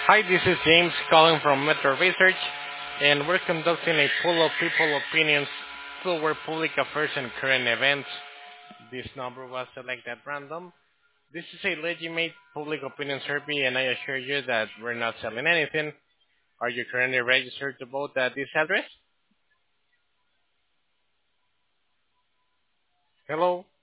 Hi, this is James calling from Metro Research, and we're conducting a poll of people opinions toward public affairs and current events. This number was selected at random. This is a legitimate public opinion survey, and I assure you that we're not selling anything. Are you currently registered to vote at this address? Hello?